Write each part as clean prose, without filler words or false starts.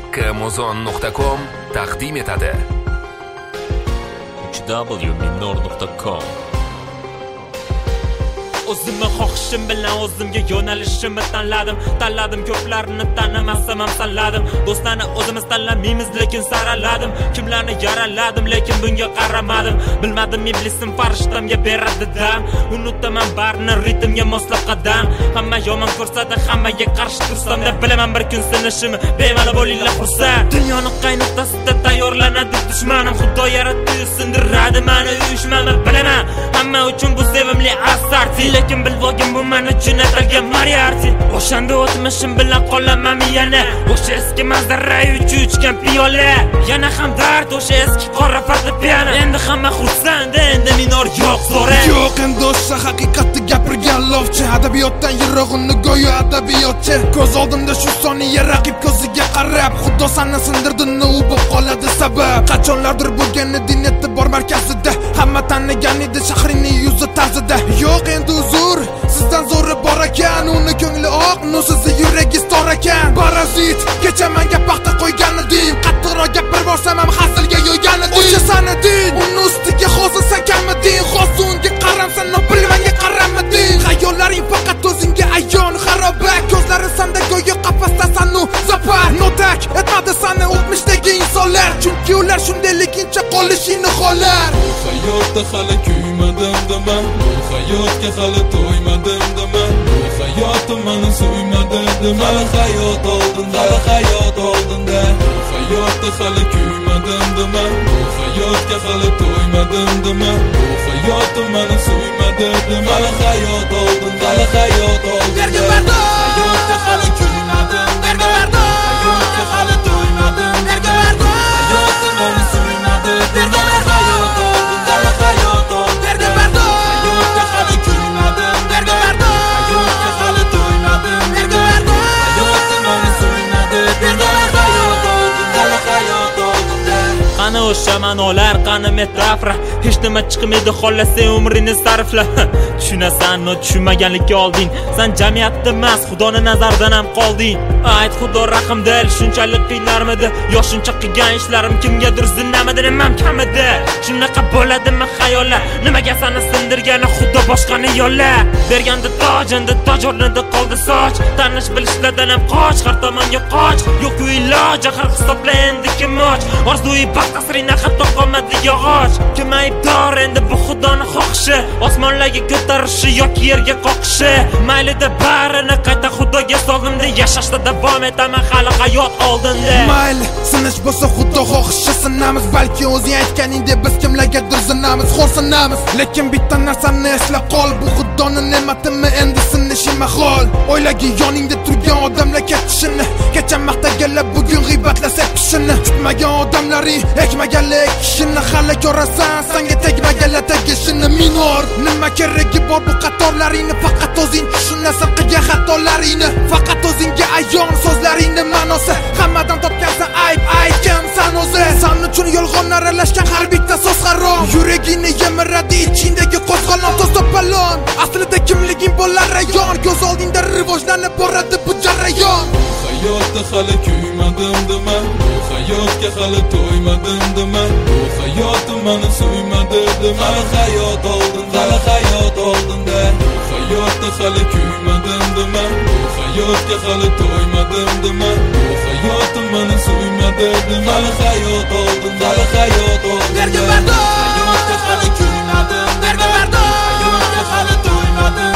haqqamozon.com taqdim etadi. www.minor.com O'zimni xohishim bilan o'zimga yo'nalishimni tanladim ko'plarni tanimasam ham tanladim. Do'stlarni o'zimiz tanlamaymiz lekin saraladim. Kimlarni yaraladim lekin bunga qaramadim. Bilmadim iblisim farishtamga beradi dam. Unutaman barni ritmga moslab qadam. Hamma yomon ko'rsatdi, hammaga qarshi tursam deb bilaman bir kun sinishimni. Bemalol bo'linglar xursand. Dunyoni qaynoqtasida tayyorlanadi dushmanim. Xudo yaratdi sindiradi meni uyushmani bilaman. Hamma uchun bu sevimli asar. Lekin bilvogim bu men uchun atalgan Mariarti. O'shanda o'tmishim bilan qolaman yana. O'sha eski manzara uchgan piyola. Yana ham dard o'sha eski qora fortepiano. Endi hamma xursand, endi minor yo'q zo'ra. Yo'q endi o'sha haqiqatni gapirgan lovchi. Adabiyotdan yirog'ini go'yo adabiyotchi. Ko'z oldimda shu soniya raqib ko'ziga qarab, Xudo seni sindirdini u bo'lib qoladi sabab. Qachonlardir bo'lgan din e'tibor markazida, hamma tanigan edi shahrining yuzi tarzida. Yo'q endi uzr, sizdan zo'ri bor ekan, uni ko'ngli oq, nusiz yuragi stor ekan. Parazit, kecha menga paxta qo'ygan edim, qattiqroq gapirib borsam ham hasilga yo'ygan edim. O'sha sanading, uni ustiga hozir sen kamiding, hozir unga qaramsan, bilmanga qaramading. Xayollaring faqat o'zingga ayon, xaroba, ko'zlari senda go'yo qafasdasan u zapar. Notak etmadi seni o'tmishdagi insonlar, chunki ular shundayligincha qolishini xohlar. Hayotda hali kuymadim deman, bu hayotga hali to'ymadim deman, bu hayotim meni suymadi deman. Hayot oldinda, hayot oldinda, bu hayotda hali kuymadim deman, bu hayotga hali to'ymadim deman, bu hayotim meni suymadi deman. Hayot oldinda, hayot oldinda, hayotga hali kuymadim, hayotga hali to'ymadim, hayotim meni suymadi deman. Qani o'sha ma'nolar, qani metafora, hech nima chiqmaydi xohlasa umrini sarfla. Tushunasan-mi, tushunmaganlikka olding. Sen jamiyatda emas, Xudoning nazaridan ham qolding. Ayt Xudo rahmdil, shunchalik qiynarmidi? Yo shuncha qilgan ishlarim kimgadir zinnamidi, nimam kamidi? Shunaqa bo'ladimi xayollar? Nimaga seni sindirgani Xudo boshqani yo'llar? Berganda toj, endi toj o'rnida qoldi soch. Tanish bilishlardan ham qoch, har tomonga qoch. Yo'q-ku iloj, axir hisobla endi kim och. Orzuyi tasrina hatto qolmadi yog'och. Kim aybdor endi bu Xudoning xohishi? Osmonlarga ko'tarishi yoki yerga qoqishi? Maylida barini qayta Xudoga soldimda, yashashda davom etaman hali hayot oldinda. Mayli, sinish bo'lsa Xudo xohishi sinamiz, balki o'zing aytganingdek biz kimlargadir zinamiz, xo'rsinamiz. Lekin bitta narsani eslab qol, bu Xudoning ne'matimi endi sinishi mahol. O'ylagin yoningda turgan odamlar ketishini, kecha maqtaganlar bugun g'iybatlasak kishini. Kutmagan odamlaring ekmaganlar kishini hali ko'rasan, senga tegmaganlar tegishini. Minor, nima keragi bor bu qatorlaringni? Faqat o'zing tushunasan qilgan xatolaringni. Faqat o'zingga ayon so'zlaringni ma'nosi. Hammadan topgansan ayb, aytgansan o'zi. Sen uchun yolg'on aralashgan har bitta so'z harom. Yuragingni yemiradi ichingdagi qo'zg'olon, to'z to'palon. Aslida kimliging bo'lar ayon, ko'z oldingda rivojlanib boradi bu jarayon. Hayotda hali kuymadim deman, bu hayotga hali to'ymadim deman, bu hayotim meni suymadi deman. Hayot oldinda, hayot oldinda, bu hayotda hali kuymadim deman, bu hayotga hali to'ymadim deman, bu hayotim meni suymadi deman. Hayot oldinda, hayot oldinda, hayotga hali kuymadim, hayotga hali to'ymadim,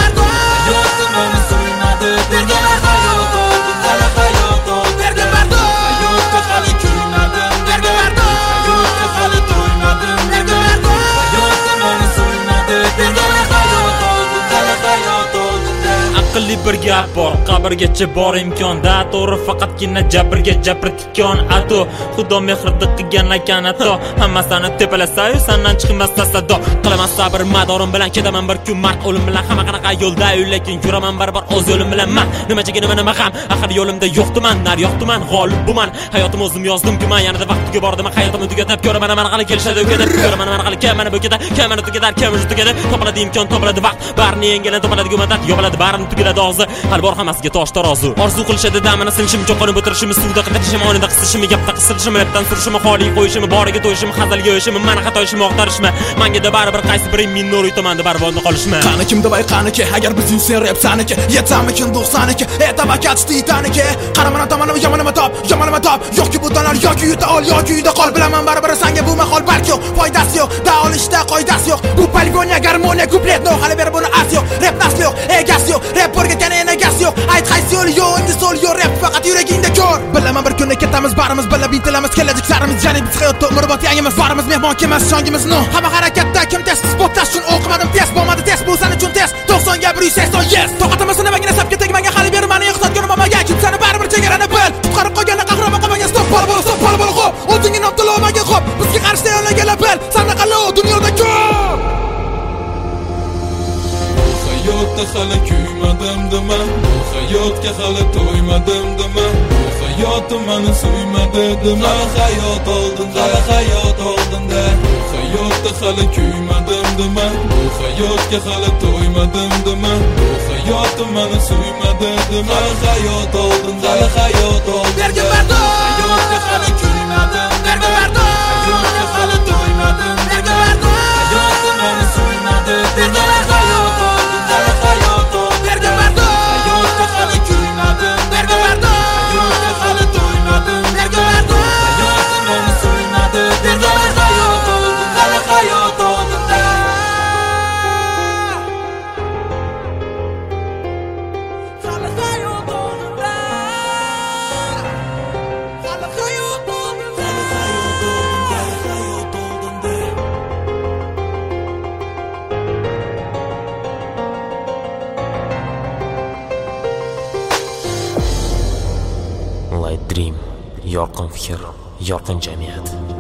hayotim meni suymadi deman. Hayot oldinda, hayot oldinda, hayotga hali kuymadim, hayotga hali to'ymadim, hayotim meni suymadi deman. Hayot oldinda, hayot oldinda. Aqlli bir gap bor, qabrgacha bor imkonda, to'g'ri faqatgina jabrga jabr tikon ato. Xudo mehrida qilgan ekan ato, hammasini tepalasa-yu sendan chiqmas tasado. Qilaman sabr madorim bilan, ketaman bir kun mard o'lim bilan. Hamma qanaqa yo'lda, lekin yuraman baribir o'z yo'lim bilan men. Nimachiga nima ham, axir yo'limda yo'qdiman, nar yo'qdiman, g'olib buman. Hayotim o'zim yozdim-ku, yanada vaqtiga bordim, hayotimni tugatib ko'raman, mana qanday kelishadi o'kadib, ko'raman mana qanday mana bu keta, mana tugatar, kim tugadi, topiladi imkon, topiladi vaqt, barni yengilib topiladi gumatat, yo'qoladi barini tugadi. keladi og'zi hali bor hammasiga tosh tarozi orzu qilishadi damini sinishim cho'qinib o'tirishim suvda qidirishim o'yinda qisishim gapda qisirishim rapdan surishim xoli qo'yishim boriga to'yishim hazilga yo'yishim mani xatoyishim oqtarishim manga baribir qaysi biring minor utamanda barbodni qolishmi qani kim debay qaniki agar biz yuzsen rap saniki yetsamikin 92 tabakat titaniki qaramana tomonim yomonima top yo'qki bu donar yoki yuta ol yoki uyda qol bilaman baribir senga bu mahol balki yo'q foydasi yo'q daolishda qoidasi yo'q bu polifoniya garmoniya kuplet no hali ber buni as yo'q rap nasli yo'q egasi yo'q rap o'rgatgan enagasi yo'q ayt qaysi yo'l yo'q endi so'l yo'q rap faqat yuragingda ko'r bilaman bir kunda ketamiz barimiz bilib intilamiz kelajaklarimiz jani biz hayotda umrbod yangimiz barimiz mehmon kelmas shongimiz no hamma harakatda kim test spotlash uchun o'qimadim test bo'lmadi test bu sen uchun test 90 ga 180 yes to'xtamasin nima sapga tegmanga hali ber mani iqtisodga nimaga kim seni baribir chegarani bil qutqarib qo'ygan qahramon qilmagan stop pol xo'p o'zingni noptalomaga xo'p bizga qarshi tayyorlanganlar bil sanaqalo dunyoda ko'p hayotda hali kuymadim dema bu hayotga hali to'ymadim dema bu hayotim meni suymadi dema hayot oldinda bu hayotda hali kuymadim dema bu hayotga hali to'ymadim dema bu hayotim meni suymadi dema hayot oldinda berga bardo hayotga hali kuymadim berga bardo hayotga hali to'ymadim berga bardo hayotim meni suymadi dema Light Dream, yorqin fikr, yorqin jamiyat.